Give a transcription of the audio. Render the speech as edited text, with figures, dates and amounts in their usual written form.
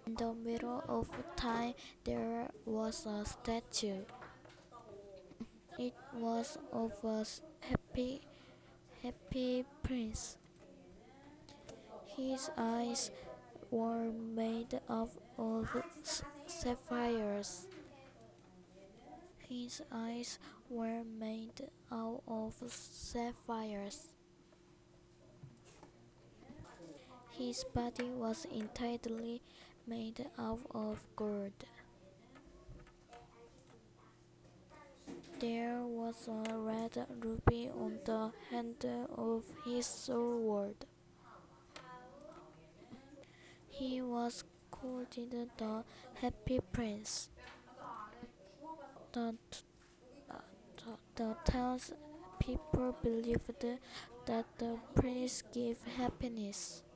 In the middle of town there was a statue. It was of a happy prince. His eyes were made up of sapphires. His eyes were made out of sapphires. His body was entirely made out of gold. There was a red ruby on the handle of his sword. He was called the Happy Prince. The, the town's people believed that the prince gave happiness.